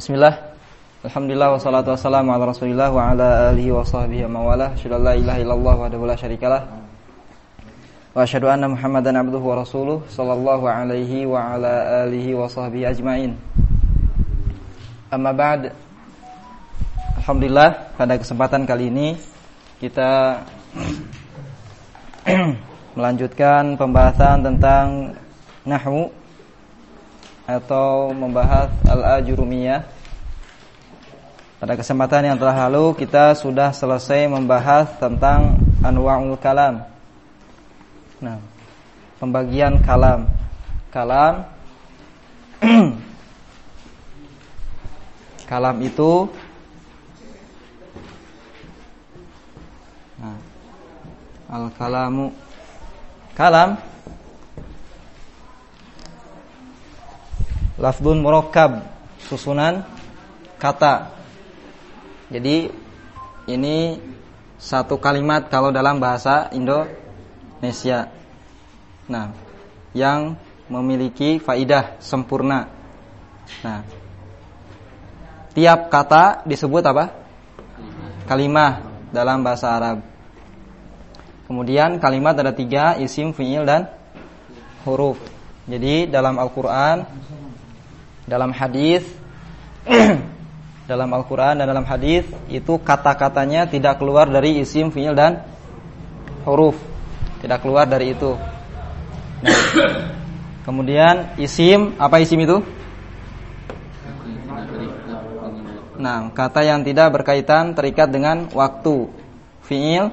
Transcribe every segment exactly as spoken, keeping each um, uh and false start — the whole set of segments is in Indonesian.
Bismillah. Alhamdulillah wassalatu wassalamu ala Rasulillah wa ala alihi wa sahbihi wa mawalah. Asyhadu an la ilaha illallah wahdahu la syarikalah. Wa asyhadu anna Muhammadan abduhu wa rasuluh sallallahu alaihi wa ala alihi wa sahbihi ajmain. Amma ba'd. Alhamdulillah, pada kesempatan kali ini kita melanjutkan pembahasan tentang nahwu atau membahas al-ajrumiyah. Pada kesempatan yang telah lalu kita sudah selesai membahas tentang anwa'ul kalam. Nah, pembagian kalam. Kalam Kalam itu nah, al-kalamu kalam lafdzun murakkab, susunan kata. Jadi ini satu kalimat kalau dalam bahasa Indonesia. Nah, yang memiliki faidah sempurna. Nah, tiap kata disebut apa? Kalimah dalam bahasa Arab. Kemudian kalimat ada tiga, isim, fi'il, dan huruf. Jadi dalam Al-Quran, dalam hadis, dalam Al-Quran dan dalam hadis itu kata-katanya tidak keluar dari isim, fi'il, dan huruf. Tidak keluar dari itu. Nah, kemudian isim, apa isim itu? Nah, kata yang tidak berkaitan terikat dengan waktu. Fi'il.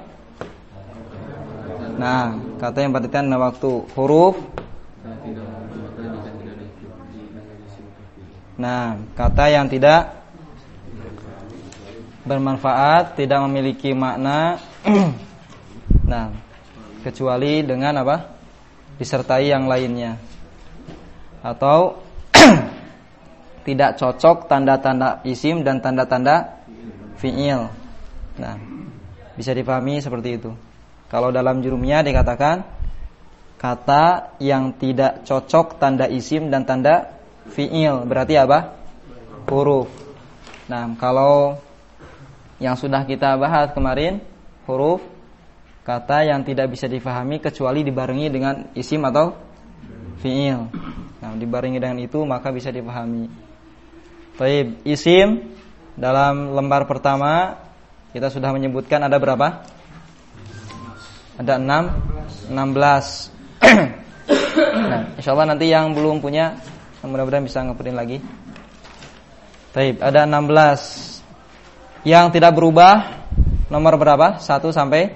Nah, kata yang berkaitan dengan waktu. Huruf. Nah, kata yang tidak bermanfaat, tidak memiliki makna. Nah, kecuali dengan apa? Disertai yang lainnya. Atau tidak cocok tanda-tanda isim dan tanda-tanda fi'il. Nah, bisa dipahami seperti itu. Kalau dalam jurumiyah dikatakan kata yang tidak cocok tanda isim dan tanda fi'il, berarti apa? Huruf. Nah, kalau yang sudah kita bahas kemarin, huruf, kata yang tidak bisa difahami kecuali dibarengi dengan isim atau fi'il. Nah, dibarengi dengan itu maka bisa dipahami. Baik, isim dalam lembar pertama kita sudah menyebutkan ada berapa? Ada enam, enam belas. Nah, insyaallah nanti yang belum punya mudah-mudahan bisa ngeprint lagi. Baik, ada enam belas. Yang tidak berubah nomor berapa? satu sampai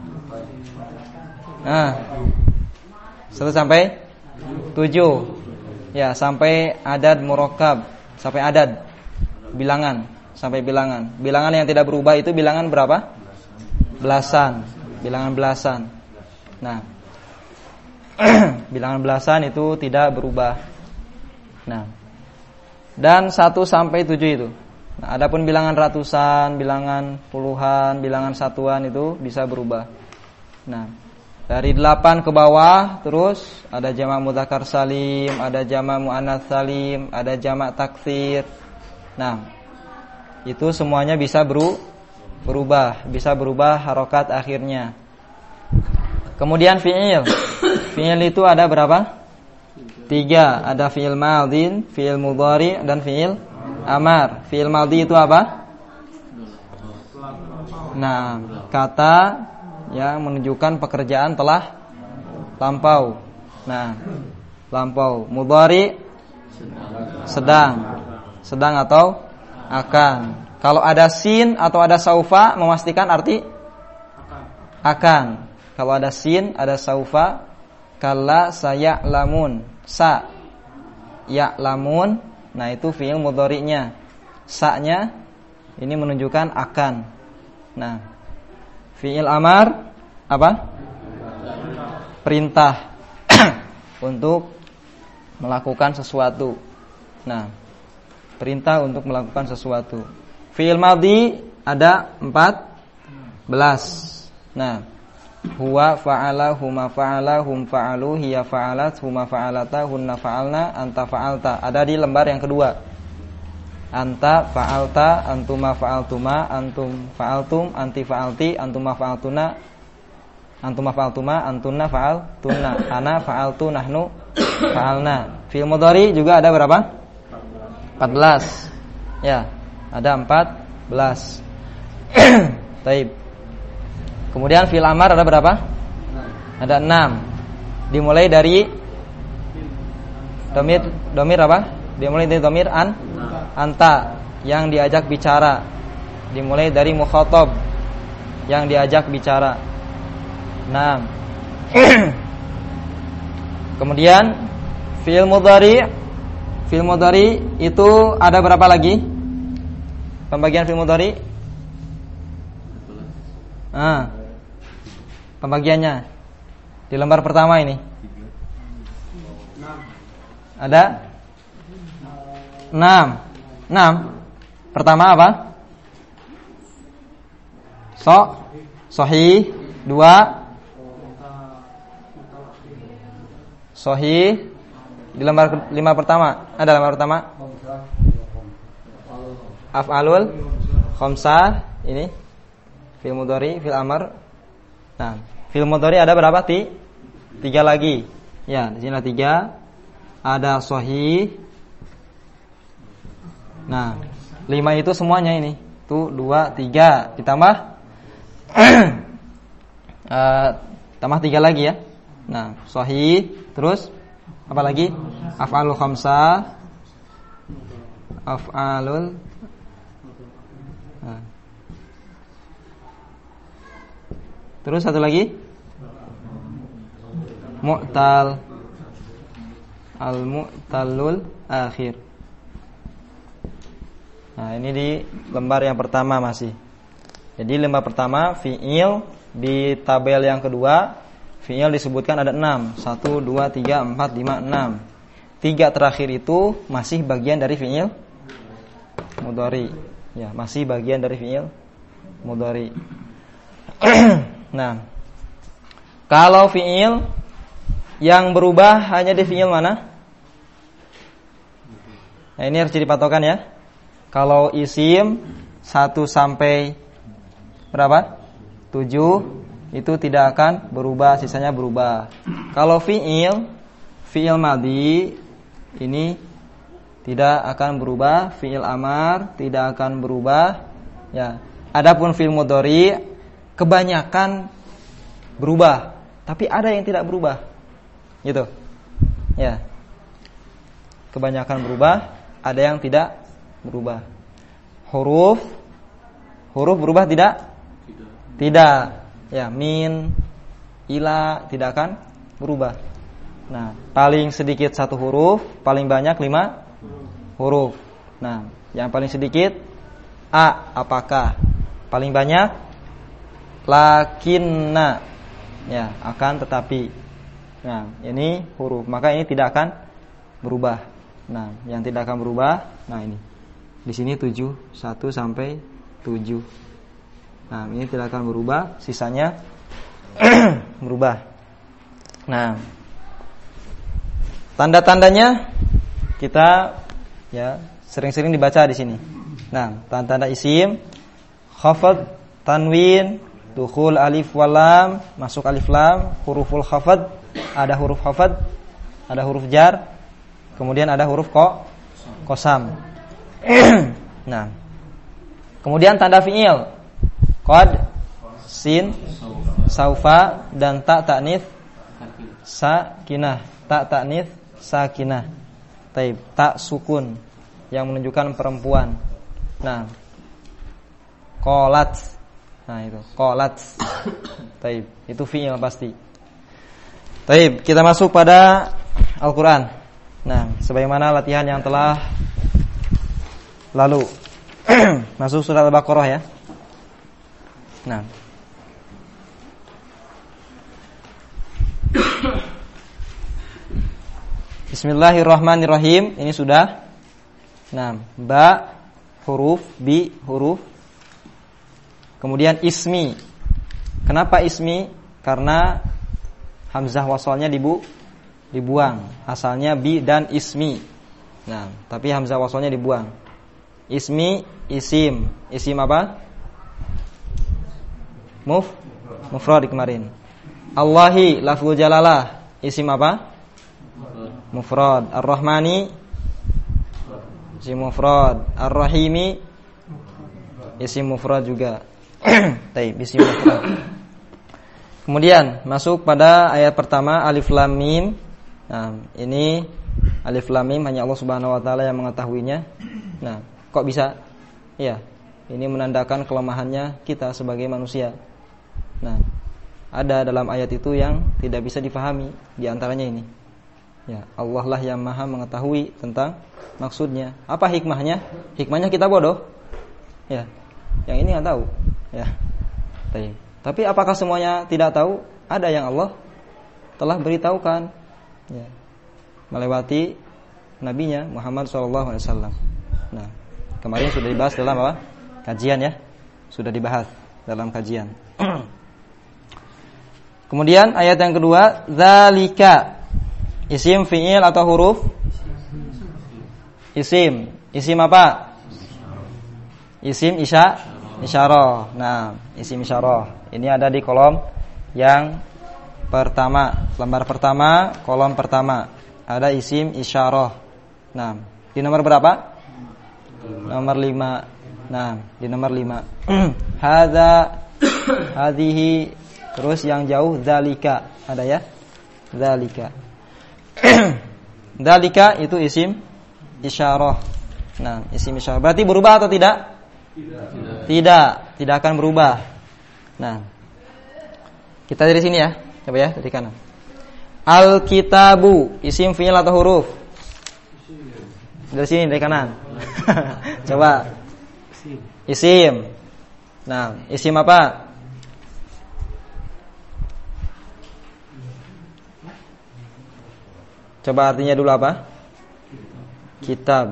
Nah, satu sampai tujuh. Ya, sampai adad murakkab, sampai adad bilangan, sampai bilangan. Bilangan yang tidak berubah itu bilangan berapa? Belasan, bilangan belasan. Nah, bilangan belasan itu tidak berubah. Nah, dan satu sampai tujuh itu. Nah, adapun bilangan ratusan, bilangan puluhan, bilangan satuan itu bisa berubah. Nah, dari delapan ke bawah terus ada jamak mudzakkar salim, ada jamak muannats salim, ada jamak taksir. Nah, itu semuanya bisa beru, berubah, bisa berubah harokat akhirnya. Kemudian fi'il. Fi'il itu ada berapa? Tiga. Ada fi'il madhin, fi'il mudhari, dan fi'il amar. Fi'il madhi itu apa? Nah, kata yang menunjukkan pekerjaan telah lampau. Nah, lampau. Mudhari sedang, sedang atau akan. Kalau ada sin atau ada saufa memastikan arti akan. Kalau ada sin, ada saufa, kalla saya'lamun, sa ya'lamun. Nah, itu fi'il mudhari'nya. Sa-nya ini menunjukkan akan. Nah, fi'il amar apa? Perintah untuk melakukan sesuatu. Nah, perintah untuk melakukan sesuatu. Fi'il madhi ada empat belas. Nah, huwa fa'ala, huma fa'ala, hum fa'alu, hiya fa'alat, huma fa'alata, hunna fa'alna, anta fa'alta. Ada di lembar yang kedua. anta fa'alta, antuma fa'altuma, antum fa'altum, anti fa'alti, antuma fa'altuna, antuma fa'altuma, antunna fa'altunna, ana fa'altu, nahnu fa'alna. Fi'il mudhari juga ada berapa? empat belas. Ya, ada empat belas. Baik. Kemudian fi'il amar ada berapa? Ada enam. Dimulai dari domir, domir apa? Dimulai dari domir an, anta yang diajak bicara. Dimulai dari mukhatab yang diajak bicara. Enam. Kemudian fi'il mudhari, fi'il mudhari itu ada berapa lagi? Pembagian fi'il mudhari? Ah. Pembagiannya di lembar pertama ini. Ada enam. enam. Pertama apa? So, sahih. Dua, sahih. Di lembar lima pertama ada lembar pertama. Af'alul khamsah ini fi'il mudhari, fi'il amr. Nah, fi'il mudhari ada berapa? Ti? Tiga lagi. Ya, di sini ada tiga. Ada sahih. Nah, lima itu semuanya ini. Tuh, dua, tiga. Ditambah uh, tambah tiga lagi ya. Nah, sahih. Terus apa lagi? Af'alul khamsah. Af'alul nah. Terus satu lagi mu'tal, al-mu'talul akhir. Nah, ini di lembar yang pertama masih. Jadi lembar pertama fi'il, di tabel yang kedua fi'il disebutkan ada enam. Satu, dua, tiga, empat, lima, enam. Tiga terakhir itu masih bagian dari fi'il mudhari. Ya, masih bagian dari fi'il mudhari. Nah, kalau fi'il yang berubah hanya di fi'il mana? Nah, ini harus jadi patokan ya. Kalau isim satu sampai berapa? tujuh itu tidak akan berubah, sisanya berubah. Kalau fi'il, fi'il madhi ini tidak akan berubah, fi'il amar tidak akan berubah. Ya. Adapun fi'il mudhari kebanyakan berubah, tapi ada yang tidak berubah. Gitu. Ya. Kebanyakan berubah, ada yang tidak berubah. Huruf huruf berubah tidak? Tidak. Tidak. Ya, min, ila tidak akan berubah. Nah, paling sedikit satu huruf, paling banyak lima huruf. Nah, yang paling sedikit a, apakah? Paling banyak lakinna, ya, akan tetapi. Nah, ini huruf, maka ini tidak akan berubah. Nah, yang tidak akan berubah, nah ini. Di sini tujuh, satu sampai tujuh. Nah, ini tidak akan berubah, sisanya berubah. Nah, tanda-tandanya kita ya sering-sering dibaca di sini. Nah, tanda-tanda isim, khafad, tanwin, dukhul alif wal lam, masuk alif lam, huruful khafad, ada huruf khafad, ada huruf jar, kemudian ada huruf ko, kosam. Nah, kemudian tanda fi'il, qad, sin, saufa, dan ta ta'nits sakinah, ta ta'nits sakinah. Taib, ta sukun yang menunjukkan perempuan. Nah, qalat. Nah, itu qalat. Taib, itu fi'il pasti. Taib, kita masuk pada Al-Qur'an. Nah, sebagaimana latihan yang telah lalu. Masuk surah Al-Baqarah ya. Nah, Bismillahirrahmanirrahim. Ini sudah. Nah, ba huruf, bi huruf. Kemudian ismi. Kenapa ismi? Karena hamzah wasalnya dibu dibuang. Asalnya bi dan ismi. Nah, tapi hamzah wasalnya dibuang. Ismi, isim. Isim apa? Muf, mufrad kemarin. Allahi, lafzul jalalah. Isim apa? Mufrad. Ar-Rahmani, isim mufrad. Ar-Rahimi, isim mufrad juga. Taib, isim mufrad. Kemudian masuk pada ayat pertama alif lam mim. Nah, ini alif lam mim hanya Allah Subhanahu wa taala yang mengetahuinya. Nah, kok bisa? Ya, ini menandakan kelemahannya kita sebagai manusia. Nah, ada dalam ayat itu yang tidak bisa difahami, di antaranya ini. Ya, Allah lah yang Maha mengetahui tentang maksudnya. Apa hikmahnya? Hikmahnya kita bodoh. Ya. Yang ini enggak tahu. Ya. Tapi apakah semuanya tidak tahu? Ada yang Allah telah beritahukan. Ya. Melewati nabinya Muhammad shallallahu alaihi wasallam. Nah, kemarin sudah dibahas dalam apa? Kajian ya. Sudah dibahas dalam kajian. Kemudian ayat yang kedua, zalika. Isim fi'il atau huruf? Isim. Isim apa? Isim isya, isyarah. Nah, isim isyarah. Ini ada di kolom yang pertama, lembar pertama, kolom pertama. Ada isim isyarah. Nah, di nomor berapa? Nomor lima. Nah, di nomor lima. Hadza, hadhihi, terus yang jauh zalika. Ada ya? Zalika. Zalika itu isim isyarah. Nah, isim isyarah. Berarti berubah atau tidak? Tidak. Tidak, tidak akan berubah. Nah, kita dari sini ya. Coba ya, dari kanan. Al-kitabu, isim fi'il atau huruf? Dari sini, dari kanan. Coba. Isim. Nah, isim apa? Coba artinya dulu apa? Kitab.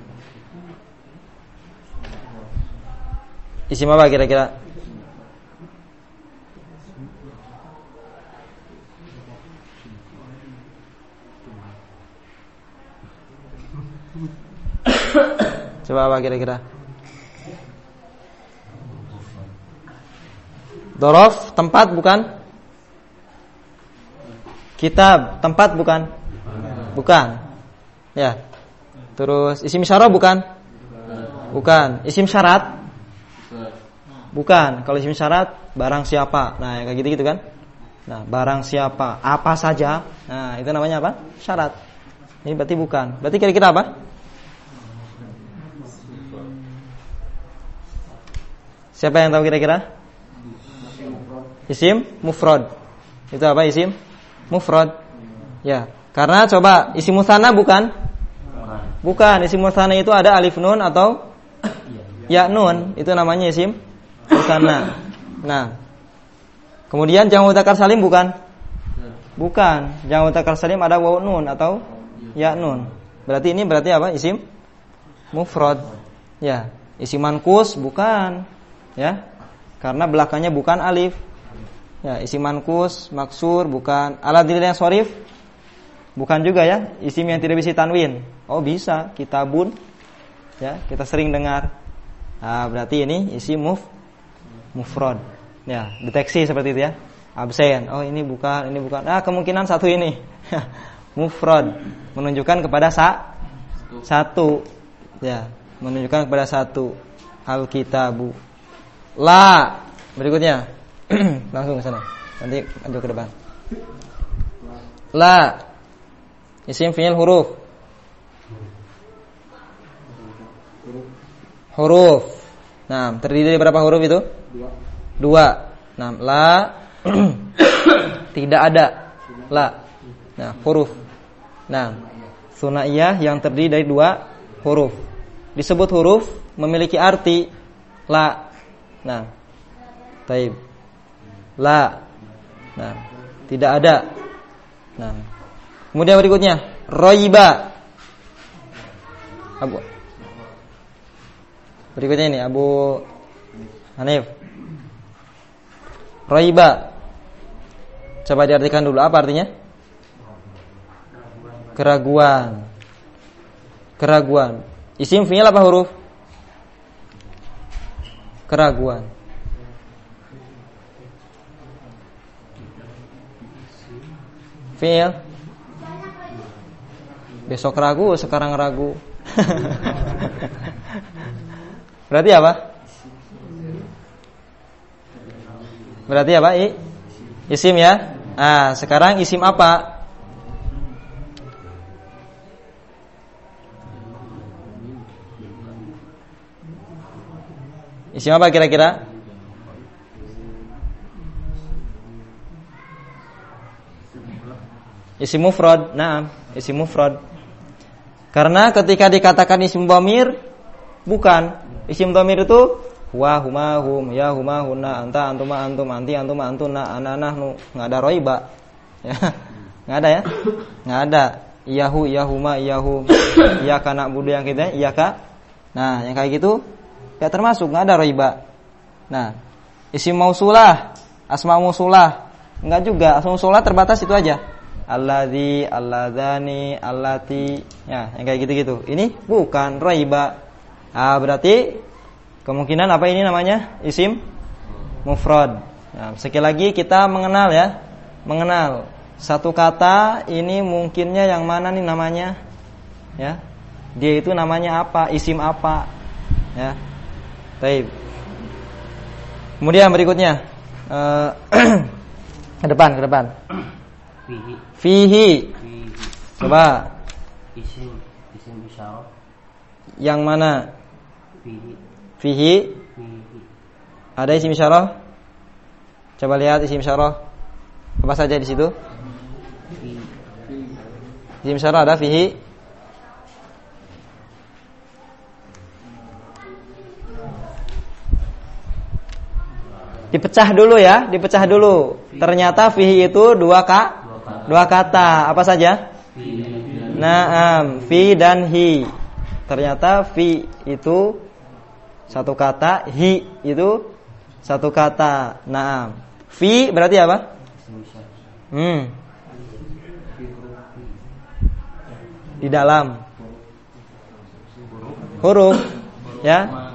Isim apa kira-kira? Coba apa kira-kira? Dorof, tempat bukan? Kitab, tempat bukan? Bukan. Ya. Terus isim isyarah bukan? Bukan. Isim syarat? Bukan. Kalau isim syarat barang siapa. Nah, kayak gitu-gitu kan? Nah, barang siapa, apa saja. Nah, itu namanya apa? Syarat. Ini berarti bukan. Berarti kira-kira apa? Siapa yang tahu kira-kira? Isim mufrad. Itu apa isim mufrad? Ya. Karena coba isim musanna bukan? Bukan. Isim musanna itu ada alif nun atau ya nun. Itu namanya isim musanna. Nah. Kemudian jamu mudzakkar salim bukan? Bukan. Jamu mudzakkar salim ada waw nun atau ya nun. Berarti ini berarti apa? Isim mufrad. Ya. Isim manqus bukan. Ya. Karena belakangnya bukan alif. Ya, isim manqus, maksur bukan. Ala dalil yang sharif bukan juga ya, isim yang tidak bisa tanwin. Oh bisa, kitabun. Ya, kita sering dengar. Nah, berarti ini isim muf mufrad. Ya, deteksi seperti itu ya. Absen. Oh, ini bukan, ini bukan. Ah, kemungkinan satu ini. Mufrad menunjukkan kepada sa satu. Ya, menunjukkan kepada satu. Al-kitabu. La. Berikutnya. Langsung ke sana. Nanti lanjut ke depan. La. Isim fi'il huruf. Huruf. Nah, terdiri dari berapa huruf itu? Dua. Dua. Nah, la tidak ada. La. Nah, huruf. Nah, sunaiyah yang terdiri dari dua huruf. Disebut huruf memiliki arti la. Nah, taib. La. Nah, tidak ada. Nah, kemudian berikutnya roiba. Abu. Berikutnya ini Abu Hanif. Roiba. Coba diartikan dulu apa artinya? Keraguan. Keraguan. Isim fi'il apa huruf? keraguan. Fi'il. Besok ragu, sekarang ragu. Berarti apa? Berarti apa? I? Isim ya. Ah, sekarang isim apa? Isim apa kira-kira? Isim mufrad. Naam, isim mufrad. Karena ketika dikatakan isim dhamir, bukan. Isim dhamir itu huwa, huma, hum, ya, huma, hunna, anta, antuma, antum, anti, antuma, antuna, ana, nahnu. Enggak ada roiba. Ya. Enggak ada ya? Enggak ada. Iyahu, iyahuma, iyahum. Iyaka na'budu yang kita, iyaka. Nah, yang kayak gitu ya termasuk, enggak ada roiba. Nah, isim mausulah, asma mausulah, enggak juga. Asma mausulah terbatas itu aja. Alladzi, alladzani, allati, ya, yang kayak gitu-gitu. Ini bukan raiba. Ah, berarti kemungkinan apa ini namanya? Isim mufrad. Nah, sekali lagi kita mengenal ya. Mengenal satu kata ini mungkinnya yang mana nih namanya? Ya. Dia itu namanya apa? Isim apa? Ya. Baik. Kemudian berikutnya uh, ke depan, ke depan. Fihi. Fihi. Fihi. Coba. Isim, isim isyarah. Yang mana? Fihi. Fihi. Fihi. Ada isim isyarah? Coba lihat isim isyarah. Apa saja di situ? Fihi. Isim isyarah ada fihi. Dipecah dulu ya, dipecah dulu. Ternyata fihi itu dua ka, dua kata. Apa saja? Naam, fi dan hi. Ternyata fi itu satu kata, hi itu satu kata. Naam. Fi berarti apa? Hmm. Di dalam huruf ya.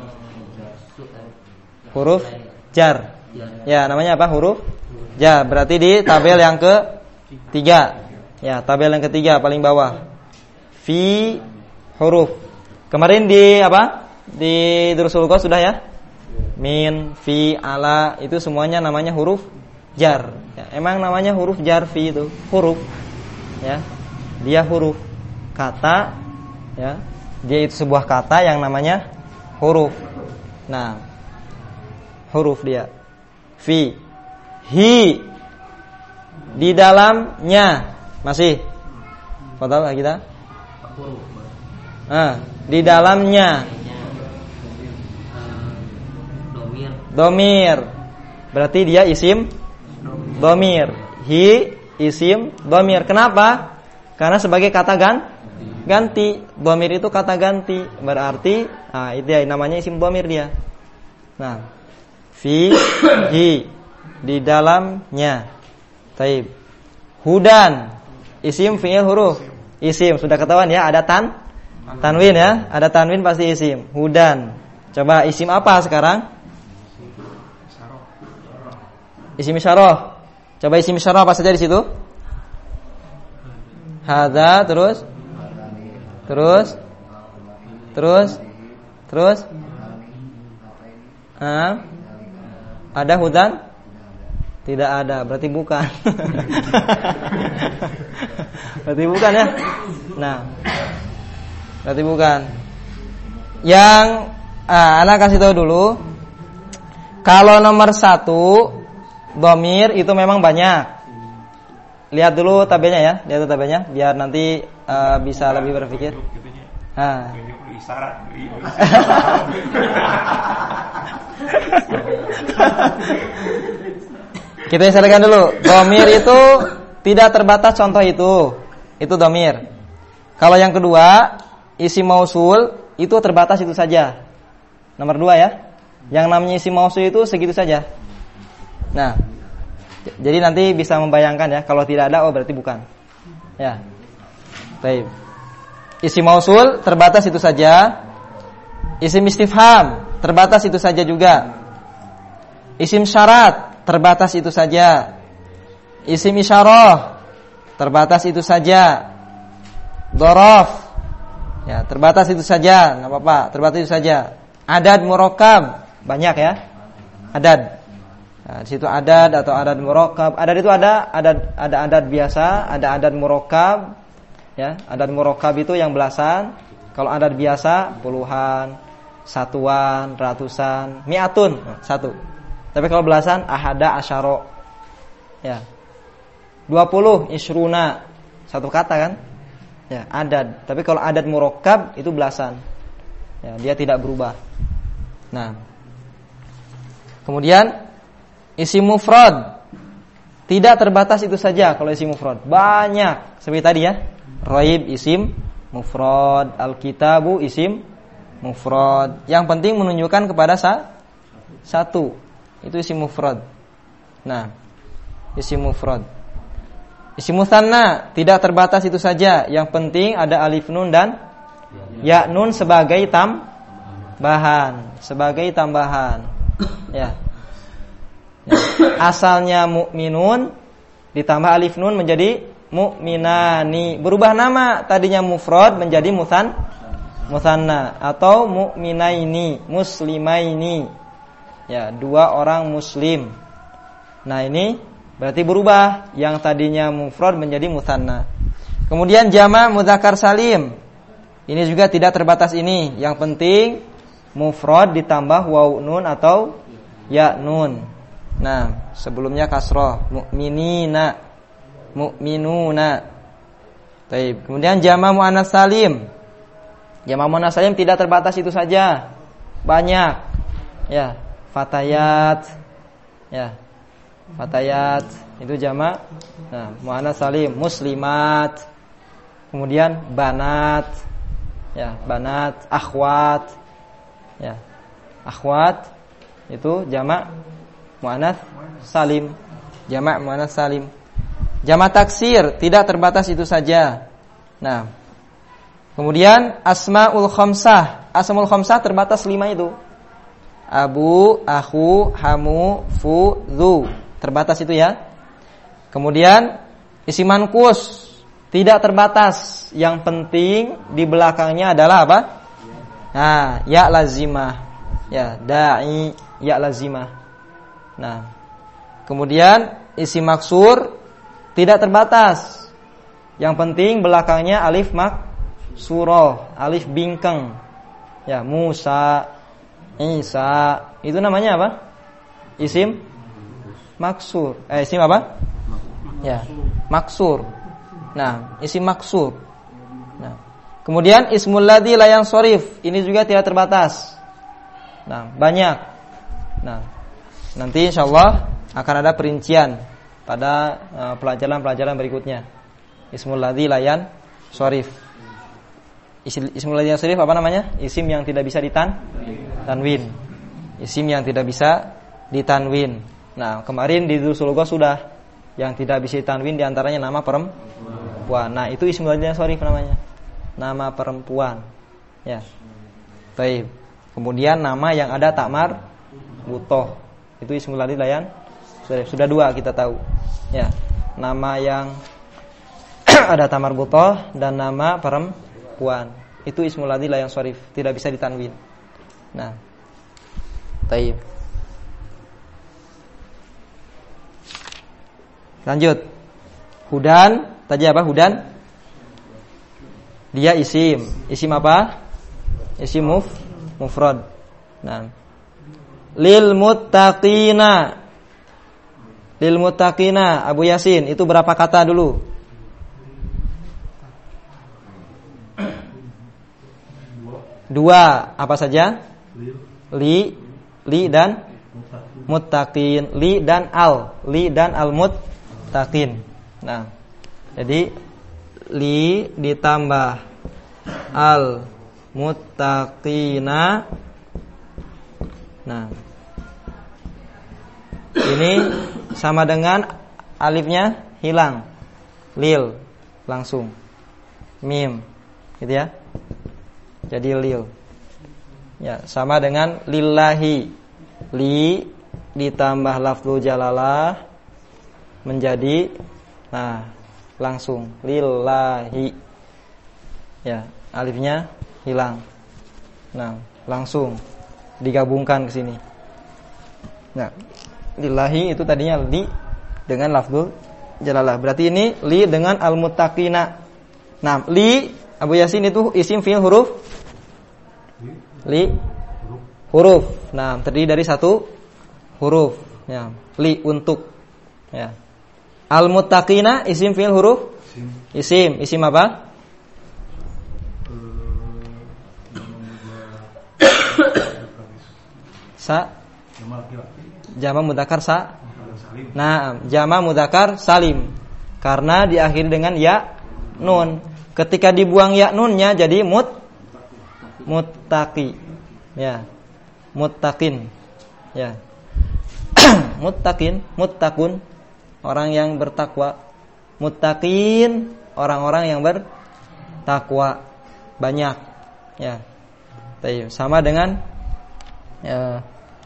Huruf jar. Ya, namanya apa? Huruf jar. Berarti di tabel yang ketiga. Ya, tabel yang ketiga paling bawah. Fi huruf. Kemarin di apa? Di Durusul Lughah sudah ya? Min, fi, ala itu semuanya namanya huruf jar. Ya, emang namanya huruf jar fi itu huruf. Ya. Dia huruf kata ya. Dia itu sebuah kata yang namanya huruf. Nah, huruf dia. Fi, hi, di dalamnya masih. Tahu enggak kita? Ah, di dalamnya. Domir. Domir. Berarti dia isim domir. Hi isim domir. Kenapa? Karena sebagai kata gan ganti. Domir itu kata ganti. Berarti, ah itu ya namanya isim domir dia. Nah. Fi, hi, di dalamnya. Taib. Hudan, isim fi'il huruf. Isim sudah ketahuan ya, ada tan, tanwin ya, ada tanwin pasti isim. Hudan. Coba isim apa sekarang? Isim isyarah. Coba isim isyarah apa saja di situ? Hadza, terus, terus, terus, terus. Ah. Ada hudan? Tidak ada, berarti bukan. Berarti bukan ya. Nah, berarti bukan. Yang ah, anak kasih tahu dulu. Kalau nomor satu dhamir itu memang banyak. Lihat dulu tabelnya ya, lihat dulu tabelnya biar nanti uh, bisa lebih berpikir. Nah. Kita selesaikan dulu. Dhamir itu tidak terbatas contoh itu. Itu dhamir. Kalau yang kedua, isim mausul itu terbatas itu saja. Nomor dua ya. Yang namanya isim mausul itu segitu saja. Nah, jadi nanti bisa membayangkan ya. Kalau tidak ada, oh berarti bukan. Ya. Baik. Isim mausul terbatas itu saja. Isim istifham terbatas itu saja juga. Isim syarat terbatas itu saja. Isim isyarah terbatas itu saja. Dhorof ya terbatas itu saja, nggak apa-apa, terbatas itu saja. Adad murakkab banyak ya. Adad. Nah, di situ adad atau adad murakkab. Adad itu ada adad ada adad biasa, ada adad murakkab. Ya, adad murakkab itu yang belasan. Kalau adad biasa puluhan, satuan, ratusan, mi'atun, satu. Tapi kalau belasan ahada asyara. Ya. dua puluh isruna, satu kata kan? Ya, adad. Tapi kalau adad murakkab itu belasan. Ya, dia tidak berubah. Nah. Kemudian isim mufrad tidak terbatas itu saja kalau isim mufrad. Banyak. Seperti tadi ya. Raib isim mufrad, al-kitabu isim mufrad. Yang penting menunjukkan kepada sa- satu. Itu isim mufrad. Nah, isim mufrad. Isim mutsanna tidak terbatas itu saja. Yang penting ada alif nun dan ya nun sebagai tambahan, sebagai tambahan. Ya. Ya. Asalnya mukminun ditambah alif nun menjadi mukminani. Berubah nama, tadinya mufrad menjadi mutsan mutsanna atau mukminaini, muslimaini. Ya, dua orang muslim. Nah, ini berarti berubah, yang tadinya mufrad menjadi mutsanna. Kemudian jamak mudzakkar salim. Ini juga tidak terbatas ini. Yang penting mufrad ditambah waw nun atau ya nun. Nah, sebelumnya kasrah, mukminina, mukminuna. Baik. Kemudian jamak muannats salim. Jamak muannats salim tidak terbatas itu saja. Banyak. Ya, fatayat. Ya. Fatayat itu jamak. Nah, muannats salim, muslimat. Kemudian banat. Ya, banat, akhwat. Ya. Akhwat itu jamak muannats salim. Jamak muannats salim. Jamak taksir tidak terbatas itu saja. Nah, kemudian asmaul khamsah. Asmaul khamsah terbatas lima itu. Abu, akhu, hamu, fu, dzu. Terbatas itu ya. Kemudian isim manqus tidak terbatas. Yang penting di belakangnya adalah apa? Nah, ya lazimah. Ya, da'i, ya lazimah. Nah, kemudian isim maksur tidak terbatas. Yang penting belakangnya alif maksurah, alif bingkeng. Ya, Musa, Isa, itu namanya apa? Isim maksur. Eh, isim apa? Ya, maksur. Nah, isim maksur. Nah, kemudian ismul ladzi la yansharif, ini juga tidak terbatas. Nah, banyak. Nah, nanti insyaallah akan ada perincian pada uh, pelajaran-pelajaran berikutnya. Ismul ladzi la yansharif. Ismul ladzi yansharif apa namanya? Isim yang tidak bisa ditan tanwin. Isim yang tidak bisa ditanwin. Nah, kemarin di Durusul Lugah sudah yang tidak bisa ditanwin diantaranya nama perempuan. Nah, itu ismul ladzi yansharif namanya. Nama perempuan. Ya. Baik. Kemudian nama yang ada takmar butoh. Itu ismul ladzi la yansharif. Sudah dua kita tahu. Ya. Nama yang ada tamar butoh dan nama perempuan. Itu ismul ladzi la yansharif, tidak bisa ditanwin. Nah. Baik. Lanjut. Hudan, tadi apa? Hudan. Dia isim. Isim apa? Isim muf, mufrad. Nah. Lil muttaqina. Lil muttaqina, Abu Yasin, itu berapa kata dulu? Dua, apa saja? Li, li dan muttaqin. Li dan al. Li dan al muttaqin. Nah, jadi li ditambah al muttaqina. Nah, ini sama dengan alifnya hilang. Lil langsung. Mim, gitu ya. Jadi lil. Ya, sama dengan lillahi. Li ditambah lafzul jalalah menjadi nah, langsung lillahi. Ya, alifnya hilang. Nah, langsung digabungkan ke sini. Nah, lillahi itu tadinya li dengan lafzul jalalah. Berarti ini li dengan al-muttaqina. Nah, li Abu Yasin itu isim fi'il huruf li huruf. Nah, terdiri dari satu huruf. Ya, li untuk. Ya. Al-muttaqina isim fi'il huruf isim. Isim apa? Sa jama mudzakkar sa. Nah, jama mudzakkar salim. Karena diakhiri dengan ya nun. Ketika dibuang ya nunnya jadi mut muttaqi. Ya. Muttaqin. Ya. Muttaqin, muttaqun, orang yang bertakwa. Muttaqin, orang-orang yang bertakwa banyak. Ya. Sama dengan ya,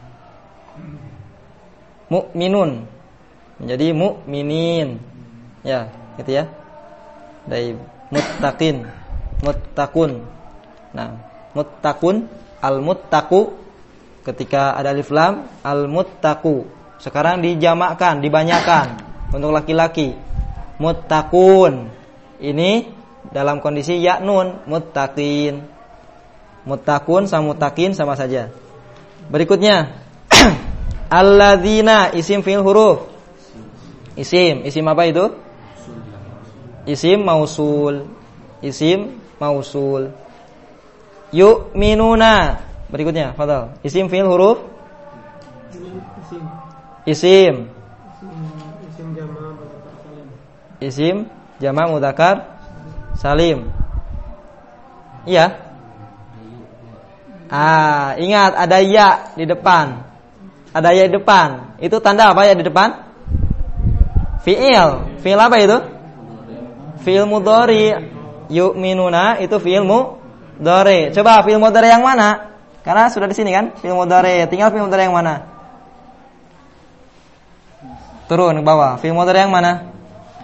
mukminun menjadi mukminin. Ya, gitu ya. Dari muttaqin, muttaqun. Nah, muttaqun, al-muttaqu ketika ada alif lam, al-muttaqu. Sekarang dijamakkan, dibanyakan untuk laki-laki. Muttaqun. Ini dalam kondisi ya nun, muttaqin. Muttaqun sama muttaqin sama saja. Berikutnya alladzina isim fi'il huruf. Isim, isim apa itu? Isim mausul. Isim mausul. Yu'minuna. Berikutnya, fadhal. Isim fi'il huruf? Isim. Isim jama' mudzakkar salim. Isim jama' mudzakkar salim. Iya. Ah, ingat ada ya di depan. Ada ya di depan. Itu tanda apa ya di depan? Fi'il. Fi'il apa itu? Fi'il mudhari. Yu'minuna itu fi'il mudhari. Coba fi'il mudhari yang mana? Karena sudah di sini kan? Fi'il mudhari. Tinggal fi'il mudhari yang mana? Turun ke bawah. Fi'il mudhari yang mana?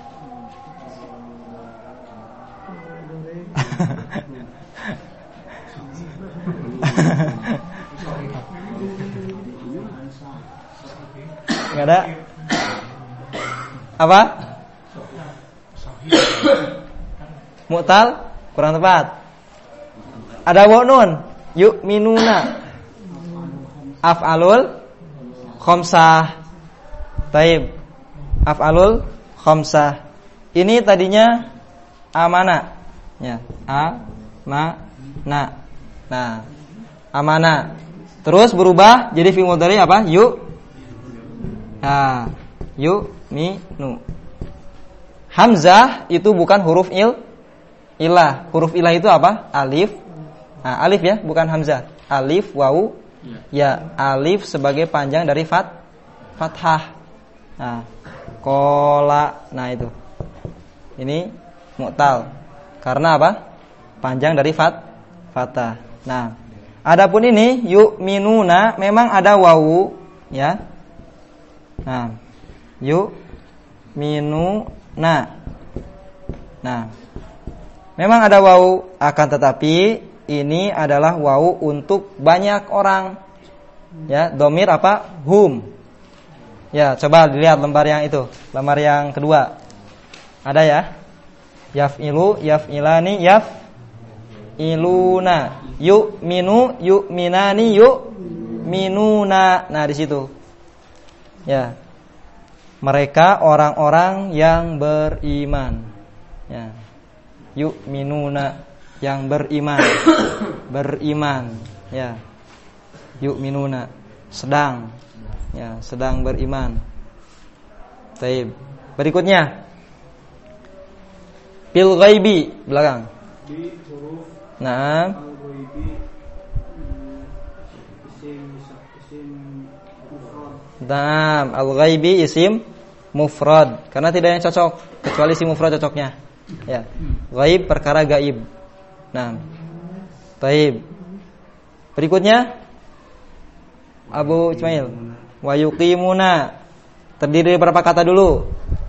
Enggak ada? Apa? Mu'tal? Kurang tepat. Ada waw nun. Yu'minuna. Af'alul khamsah. Taib. Af'alul khamsah. Ini tadinya amana. Ya, a ma na. Nah, amana. Terus berubah jadi fi'il mudhari apa? Yu. Nah, yu mi nu. Hamzah itu bukan huruf il ilah. Huruf ilah itu apa? Alif. Nah, alif ya, bukan hamzah. Alif, wawu, ya. Alif sebagai panjang dari fat fathah. Nah, kola. Nah, itu. Ini mu'tal. Karena apa? Panjang dari fat fathah. Nah, adapun ini yu'minuna memang ada wawu, ya. Nah, yu'minuna. Nah, memang ada wawu, akan tetapi ini adalah wawu untuk banyak orang. Ya, domir apa? Hum. Ya, coba dilihat lembar yang itu, lembar yang kedua. Ada ya? Yaf'ilu, yaf'ilani, yaf'iluna. Yu'minu, yu'minani, yu'minuna. Nah, di situ. Ya. Mereka orang-orang yang beriman. Ya. Yu'minuna, yang beriman. Beriman, ya. Yu'minuna, sedang. Ya, sedang beriman. Baik. Berikutnya. Bil ghaibi belakang. Nah. Naam, al-ghaibi isim mufrad karena tidak yang cocok kecuali isim mufrad cocoknya. Ya. Ghaib perkara gaib. Naam. Baik. Berikutnya Abu Ismail. Wa yuqimuna. Terdiri dari berapa kata dulu?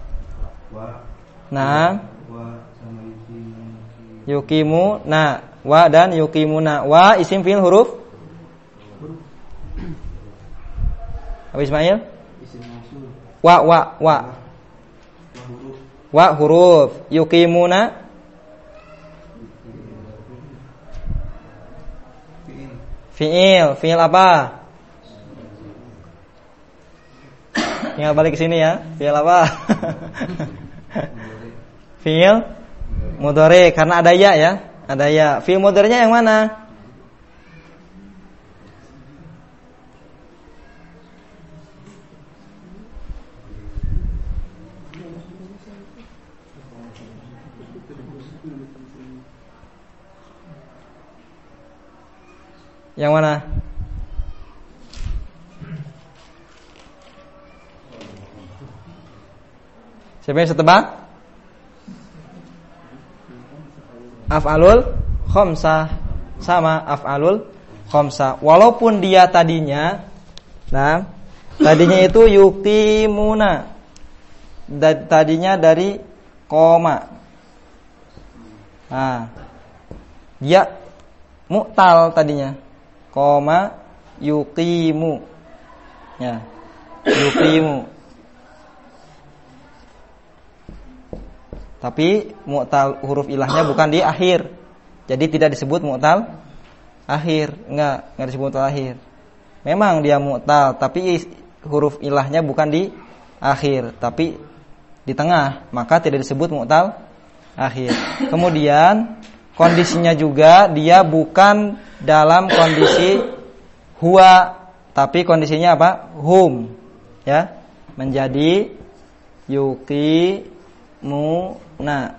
Nah, yuqimu, nah, wa dan yuqimuna. Wa isim fi'il huruf Abu Ismail? Wa wa wa. Wa huruf. Yuqimuna fi'il. Fi'il apa? Tinggal balik ke sini ya. Fi'il apa? Fi'il mudhari karena ada ya ya. Ada ya. Fi'il mudhari'nya yang mana? Yang mana? Siapa yang setebak? Af'alul khamsah. Sama af'alul khamsah. Walaupun dia tadinya, nah, tadinya itu yuqimuna. Tadinya dari koma. Nah, dia mu'tal tadinya. Koma yuqimu. Ya. Yuqimu. Tapi mu'tal huruf ilahnya bukan di akhir. Jadi tidak disebut mu'tal akhir, enggak, enggak disebut mu'tal akhir. Memang dia mu'tal, tapi huruf ilahnya bukan di akhir, tapi di tengah, maka tidak disebut mu'tal akhir. Kemudian kondisinya juga dia bukan dalam kondisi huwa, tapi kondisinya apa? Hum. Ya. Menjadi yuqimuna.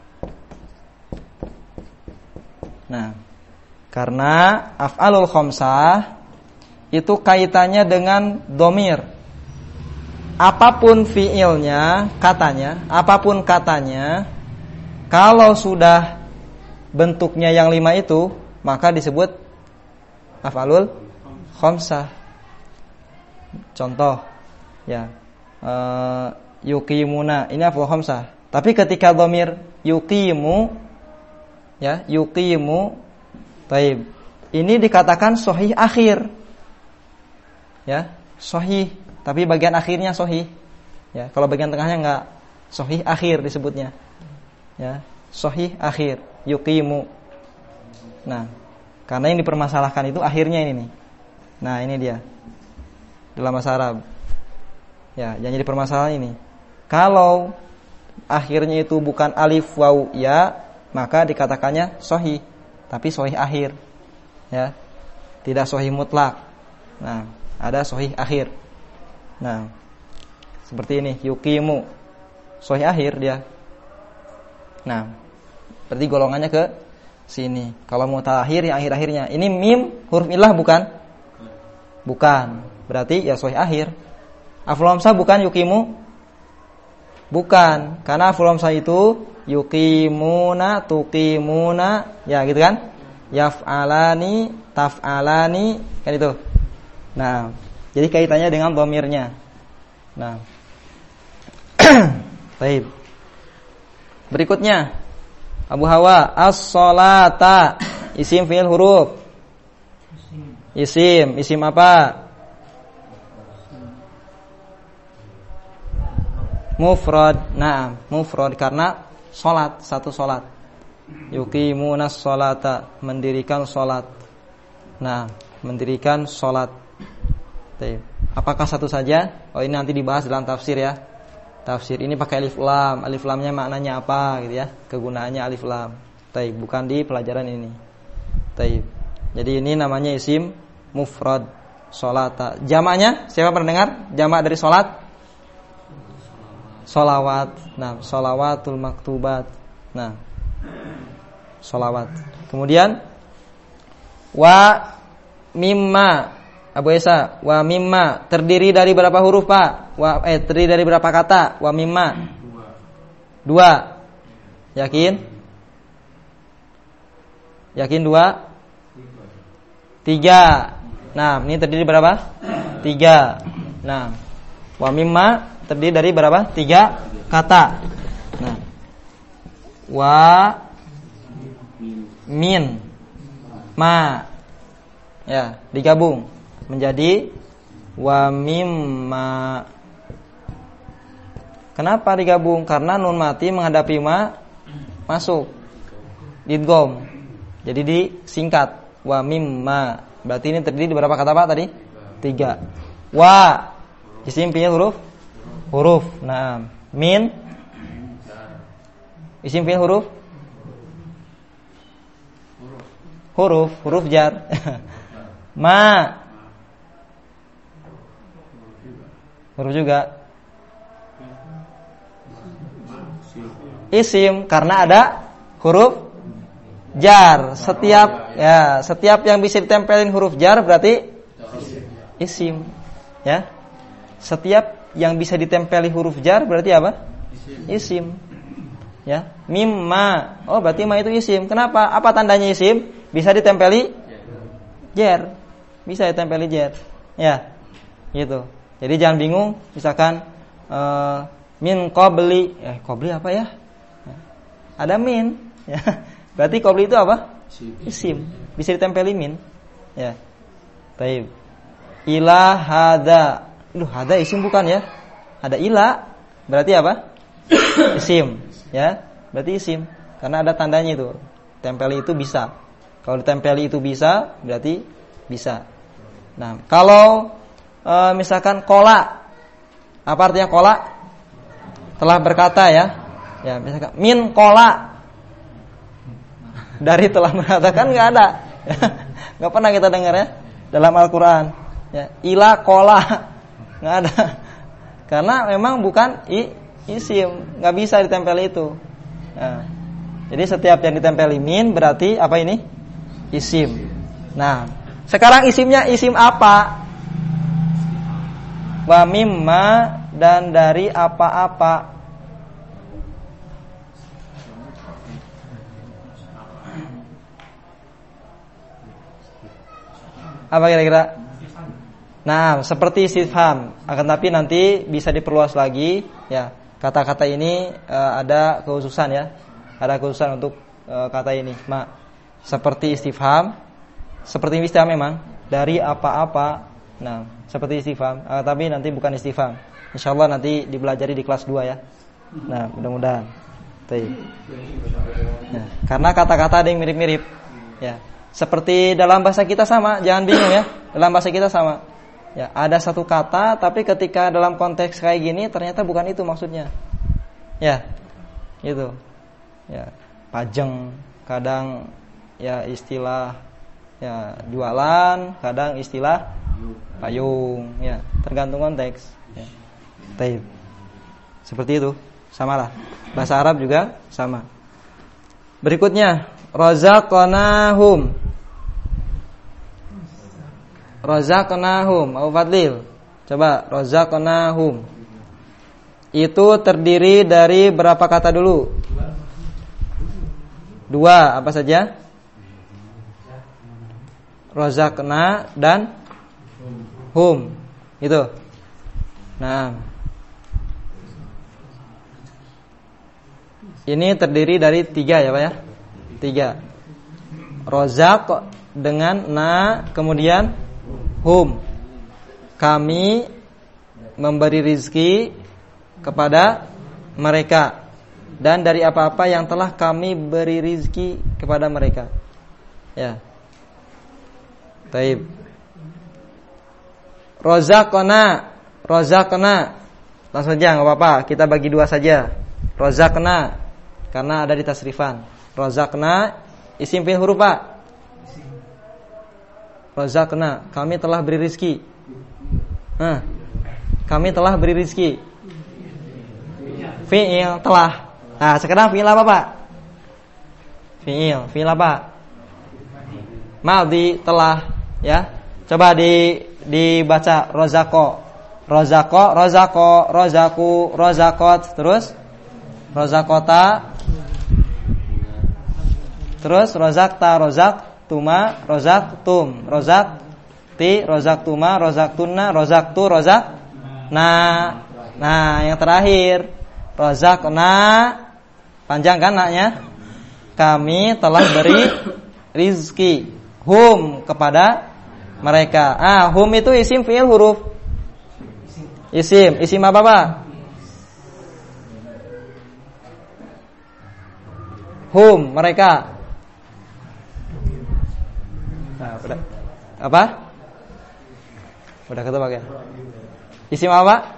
Nah, karena af'alul khamsah itu kaitannya dengan dhamir. Apapun fiilnya, katanya, apapun katanya, kalau sudah bentuknya yang lima itu, maka disebut af'alul khamsah. Contoh, ya, uh, yuqimuna, ini af'alul khamsah. Tapi ketika dhamir yuqimu, ya, yuqimu, taib, ini dikatakan sahih akhir, ya, sahih. Tapi bagian akhirnya sahih, ya. Kalau bagian tengahnya enggak, sahih akhir disebutnya, ya, sahih akhir. Yuqimu. Nah, karena yang dipermasalahkan itu akhirnya ini nih. Nah, ini dia. Dalam bahasa Arab. Ya, yang jadi permasalahan ini. Kalau akhirnya itu bukan alif waw ya, maka dikatakannya sahih, tapi sahih akhir. Ya. Tidak sahih mutlak. Nah, ada sahih akhir. Nah, seperti ini, yuqimu. Sahih akhir dia. Nah, berarti golongannya ke sini. Kalau mu'tal akhir yang akhir-akhirnya. Ini mim huruf ilah bukan? Bukan. Berarti ya sahih akhir. Af'alul khamsah bukan yuqimu? Bukan. Karena af'alul khamsah itu yuqimuna, tuqimuna, ya gitu kan? Yaf'alani, taf'alani, kan itu. Nah, jadi kaitannya dengan dhamirnya. Nah. Baik. Berikutnya Abu Hawa, as-salata, isim fi'il huruf. Isim, isim apa? Mufrad. Nah, mufrad karena salat, satu salat. Yuqimunas salata, mendirikan salat. Nah, mendirikan salat. Apakah satu saja? Oh, ini nanti dibahas dalam tafsir ya. Tafsir ini pakai alif lam. Alif lamnya maknanya apa gitu ya? Kegunaannya alif lam. Taib, bukan di pelajaran ini. Taib. Jadi ini namanya isim mufrad, salata. Jamaknya siapa pernah dengar? Jamak dari salat? Salawat. Nah, salawatul maktubat. Nah, salawat. Kemudian wa mimma. Abu Esa, wa mimma terdiri dari berapa huruf, Pak? Wa eh terdiri dari berapa kata? Wa mimma. Dua. Dua. Yakin? Yakin dua? Tiga. Nah, ini terdiri berapa? Tiga. Nah, wa mimma terdiri dari berapa? Tiga kata. Nah, wa min ma, ya, digabung menjadi wa mimma. Kenapa digabung? Karena nun mati menghadapi ma masuk idgham. Jadi disingkat wa mimma. Berarti ini terdiri dari berapa kata Pak tadi? Tiga. Wa isim fi'il huruf huruf. Nah, min isim fi'il huruf huruf huruf jar. Ma huruf juga. Isim karena ada huruf jar. Setiap ya, setiap yang bisa ditempelin huruf jar berarti isim. Ya. Setiap yang bisa ditempeli huruf jar berarti apa? Isim. Ya. Mim ma. Oh, berarti ma itu isim. Kenapa? Apa tandanya isim? Bisa ditempeli jar. Bisa ditempeli jar. Ya. Gitu. Jadi jangan bingung misalkan uh, min qabli. Eh, qabli apa ya? Ada min, ya. Berarti qabli itu apa? Isim. Bisa ditempeli min. Ya. Baik. Ila hada. Duh, hada isim bukan ya? Ada ila. Berarti apa? Isim, ya. Berarti isim karena ada tandanya itu. Tempeli itu bisa. Kalau ditempeli itu bisa, berarti bisa. Nah, kalau e, misalkan kola. Apa artinya kola? Telah berkata ya. Ya, misalkan min kola. Dari telah mengatakan nggak ada, nggak pernah kita dengar ya dalam Al-Quran. Ya, ila kola nggak ada, karena memang bukan i, isim, nggak bisa ditempel itu. Nah, jadi setiap yang ditempeli min berarti apa ini? Isim. Nah, sekarang isimnya isim apa? Wa mimma dan dari apa-apa. Apa kira-kira? Nah, seperti istifham. Akan tapi nanti bisa diperluas lagi. Ya, kata-kata ini uh, ada kekhususan ya. Ada kekhususan untuk uh, kata ini. Ma, seperti istifham. Seperti istifham memang dari apa-apa. Nah, seperti istifham. Uh, tapi nanti bukan istifham. Insyaallah nanti dipelajari di kelas dua ya. Nah, mudah-mudahan. Ya, karena kata-kata ada yang mirip-mirip. Ya. Seperti dalam bahasa kita sama, jangan bingung ya. Dalam bahasa kita sama. Ya, ada satu kata tapi ketika dalam konteks kayak gini ternyata bukan itu maksudnya. Ya. Gitu. Ya, pajeng kadang ya istilah ya jualan, kadang istilah payung, ya, tergantung konteks. Ya. Taib. Seperti itu, samalah. Bahasa Arab juga sama. Berikutnya, razaqnahum. Razaqnahum, Abu Fadlil. Coba, razaqnahum. Itu terdiri dari berapa kata dulu? Dua, apa saja? Razaqna dan hum. Itu. Nah. Ini terdiri dari tiga ya Pak ya? Tiga. Razaq dengan na, kemudian hum. Kami memberi rizki kepada mereka dan dari apa-apa yang telah kami beri rizki kepada mereka. Ya. Taib. Razaqna, razaqna. Langsung aja enggak apa-apa, kita bagi dua saja. Razaqna karena ada di tasrifan. Razaqna isim fi'il huruf Pak. Razaqna, kami telah beri rizki. Nah, kami telah beri rizki. Fi'il telah. Nah, sekarang fi'il apa Pak? Fi'il, fi'il apa? Madhi telah, ya. Coba di dibaca rozako, rozako, rozako, rozaku, rozakot, terus rozakota, terus rozakta, rozak, tuma, rozaktum, rozakti, rozaktuma, rozaktunna, rozaktu, rozak. Nah, nah yang terakhir rozakna, panjang kan naknya? Kami telah beri rizki hum kepada mereka. Ah, hum itu isim fi'il huruf. Isim, isim apa Pak? Hum, mereka. Nah, udah. Apa? Udah ketebak ya? Isim apa?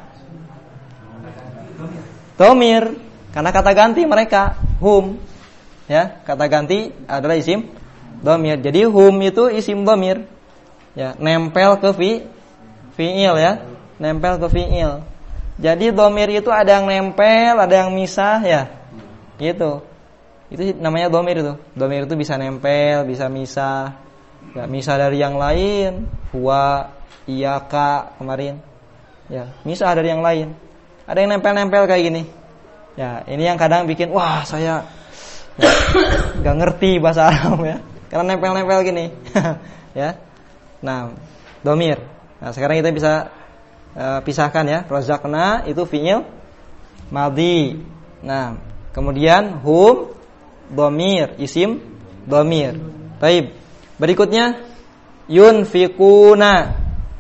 Domir, karena kata ganti mereka, hum. Ya, kata ganti adalah isim domir. Jadi hum itu isim domir. Ya, nempel ke fi fiil ya, nempel ke fiil. Jadi domir itu ada yang nempel, ada yang misah ya. Gitu. Itu namanya domir itu. Domir itu bisa nempel, bisa misah. Ya, misah dari yang lain, huwa, iyaka kemarin. Ya, misah dari yang lain. Ada yang nempel-nempel kayak gini. Ya, ini yang kadang bikin wah, saya ya, gak ngerti bahasa Arab ya. Karena nempel-nempel gini. Ya. Nah, domir. Nah, sekarang kita bisa uh, pisahkan ya. Rozakna itu fi'il madhi. Nah, kemudian hum domir, isim domir. Baik. Berikutnya yunfikuna.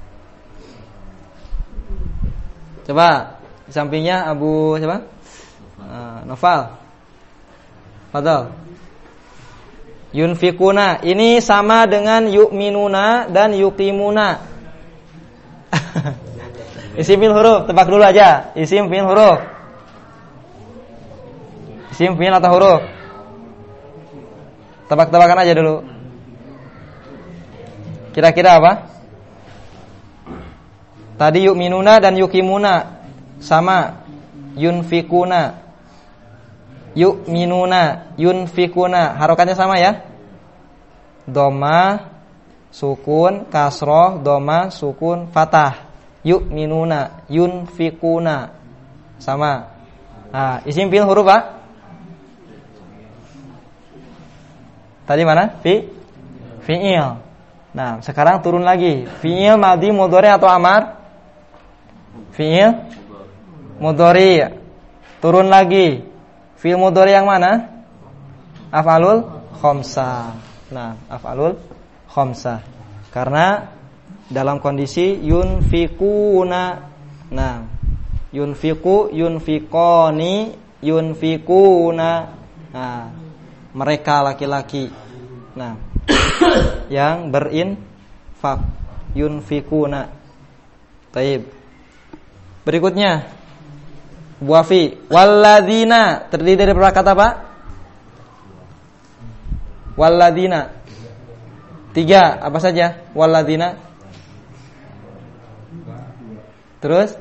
Coba di sampingnya Abu siapa? Uh, Noval. Fadal. Yunfikuna ini sama dengan yu'minuna dan yuqimuna. Isim fi'il huruf, tebak dulu aja. Isim fi'il huruf. Isim fi'il atau huruf? Tebak-tebakan aja dulu. Kira-kira apa? Tadi yu'minuna dan yuqimuna sama. Yunfikuna, yu'minuna, yunfikuna, harokatnya sama ya. Doma, sukun, kasroh, doma, sukun, fatah. Yu'minuna, yunfikuna, sama. Nah, isim fi'il huruf Pak? Tadi mana? Fi, fi'il. Nah, sekarang turun lagi. Fi'il madhi mudhari atau amar? Fi'il mudhari. Turun lagi. Fi'il mudhari yang mana? Af'alul khamsah. Nah, af'alul khamsah. Karena dalam kondisi yunfikuna. Nah, yunfiku, yunfikoni, yunfikuna. Nah, mereka laki-laki. Nah, yang berinfak, yunfikuna. Taib. Berikutnya Bu Afi, walladzina terdiri dari berapa kata Pak? Walladzina. Tiga, apa saja? Walladzina. Terus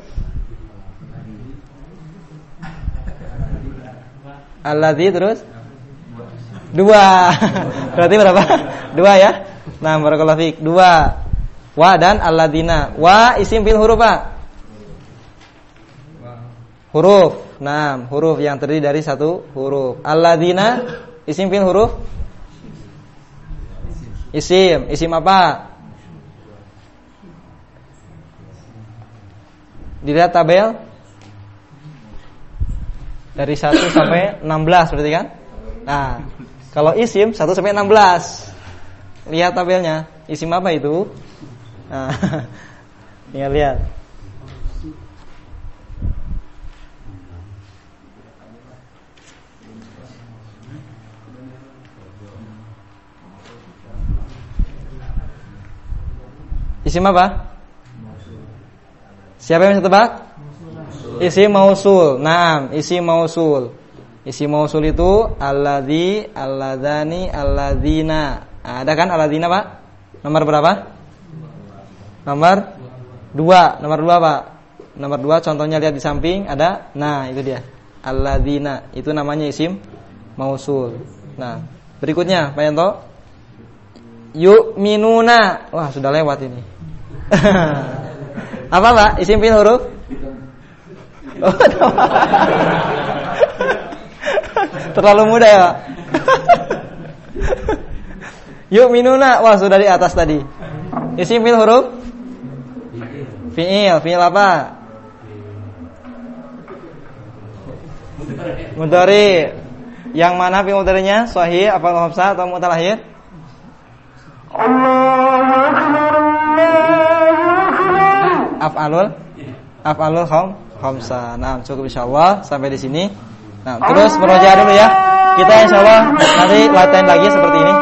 alladzi, terus dua. Berarti berapa? Dua ya. Nah, barakallahu fiik. Dua. Wa dan alladzina. Wa isim fi'il huruf Pak? Huruf. Nah, huruf yang terdiri dari satu huruf. Alladzina isim fi'il huruf? Isim. Isim apa? Dilihat tabel dari satu sampai enam belas berarti kan? Nah, kalau isim satu sampai enam belas. Lihat tabelnya. Isim apa itu? Nah, tinggal lihat. Isim apa? Siapa yang bisa tebak? Isim mausul. Naam, isim mausul. Isim mausul itu alladzi, alladzani, alladzina. Nah, ada kan alladzina Pak? Nomor berapa? Nomor dua. Nomor dua Pak. Nomor dua contohnya lihat di samping ada. Nah, itu dia. Alladzina. Itu namanya isim mausul. Nah, berikutnya Pak Yanto. Yu'minuna. Wah, sudah lewat ini. Apa Pak? Isim fi'il huruf? Oh, terlalu mudah ya Pak. Yu'minuna. Wah, sudah di atas tadi. Isim fi'il huruf fi'il. Fi'il apa? Mudhari. Yang mana fi'il mudhari'nya? Shahih apa hamzah atau mutalahhir? Af'alul Af'alul kham khamsah. Nah, cukup insyaallah sampai di sini. Nah, terus murojaah dulu ya. Kita insyaallah nanti latihan lagi seperti ini.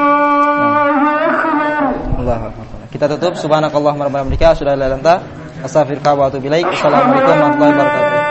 Nah. Allahu akbar. Kita tutup subhanakallahumma rabbana bihamdika asyhadu an la ilaha illa anta astaghfiruka wa atubu ilaik. Assalamualaikum warahmatullahi wabarakatuh.